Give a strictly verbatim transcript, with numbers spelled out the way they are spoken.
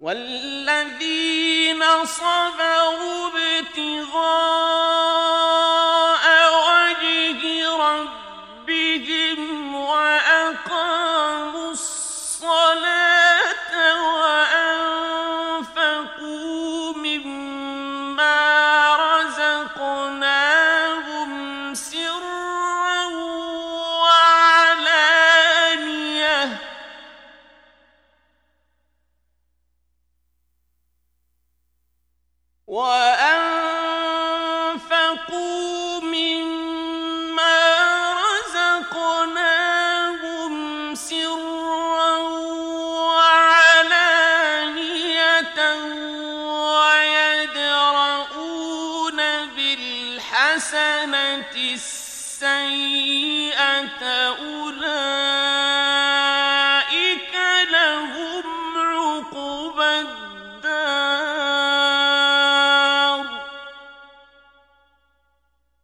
والذين صبروا ابتغاء وجه ربهم وأقاموا الصلاة وأنفقوا مما رزقناهم سرا وعلانية وأنفقوا مما رزقناهم سرا وعلانية ويدرؤون بالحسنة السيئة أولئك لهم عقبى الدار